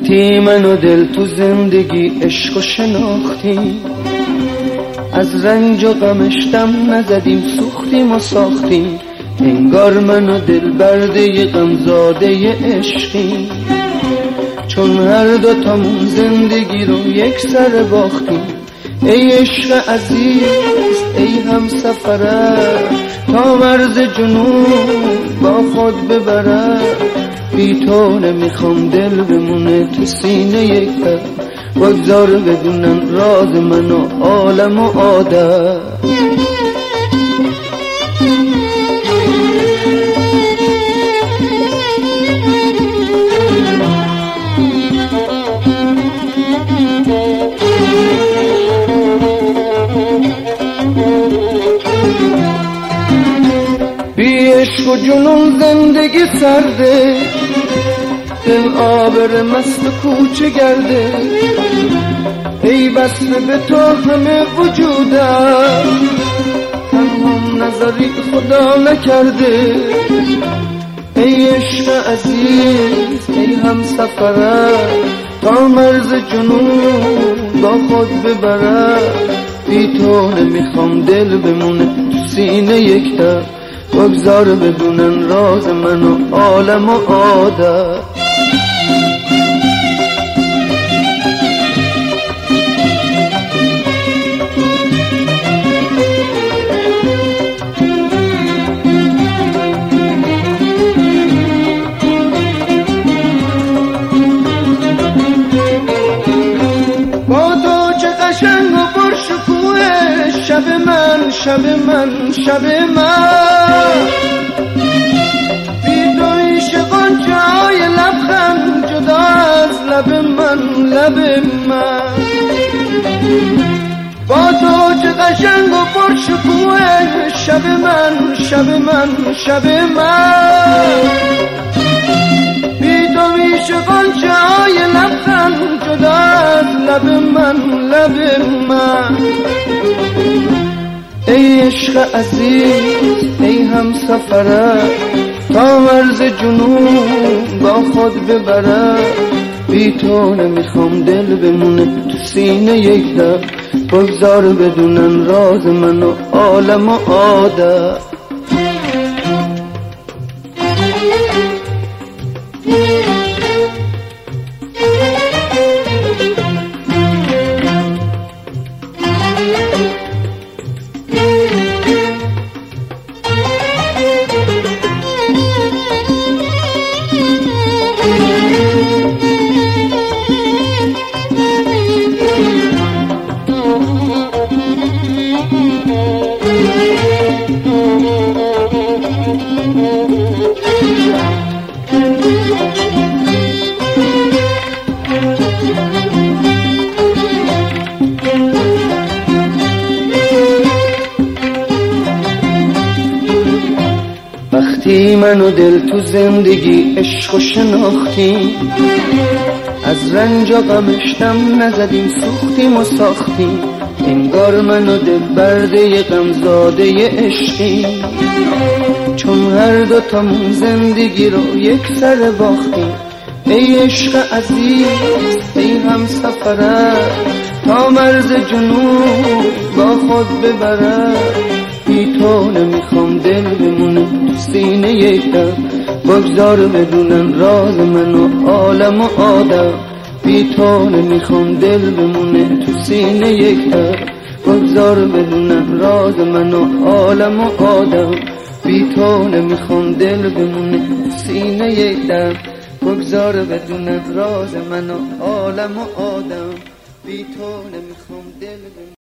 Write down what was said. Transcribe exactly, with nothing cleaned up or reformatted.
وقتی من و دل تو زندگی عشق و شناختیم، از رنج و غمش دم نزدیم، سوختیم و ساختیم، انگار من و دل برده غمزاده عشقیم. چون هر دو تامون زندگی رو یک سر باختیم، ای عشق عزیز ای هم سفرت، تا مرز جنون با خود ببرد. بی تو نمیخوام دل بمونه تو سینه یک پر، بگذار بدونن راز من و عالم و عادت. بی عشق و جنون زندگی سرده، دل آبر مست کوچه گرده، ای بسته به تو همه وجودم، تنهام نظری خدا نکرده. ای عشق عزیز ای هم سفرت، تا مرز جنون با خود ببرد. بی تو نمیخوام دل بمونه تو سینه یک در، بگذار بدونن راز من و عالم و عادت. با تو چه قشنگ و پرشکوه، شب من شب من شب من، بی تو عشق غنچه‌های لبخند جدا از لب من لب من. با تو چه قشنگ و پرشکوه، شب من شب من شب من، بی تو عشق غنچه‌های لبخند جدا از لب من لب من. ای عشق عزیز ای هم سفرت، تا مرز جنون با خود ببرد. بی تو نمیخوام دل بمونه تو سینه یک در، بگذار بدونن راز من و عالم و عادت. وقتی من و دل تو زندگی عشق و شناختیم، از رنج و غمش دم نزدیم، سوختیم و ساختیم، انگار من و دل برده غمزاده عشقیم. چون هر دو تامون زندگی رو یک سر باختیم، ای عشق عزیز ای هم سفرت، تا مرز جنون با خود ببرد. بی تو نمیخوام دل بمونه تو سینه یک در، بگذار بدونن راز من و عالم و عادت. بی تو نمیخوام دل بمونه تو سینه یک در، بگذار بدونن راز من و عالم و عادت. بی تو نمیخوام دل بمونه تو سینه یک در، بگذار بدونن راز من و عالم و عادت. بی تو نمیخوام دل بمونه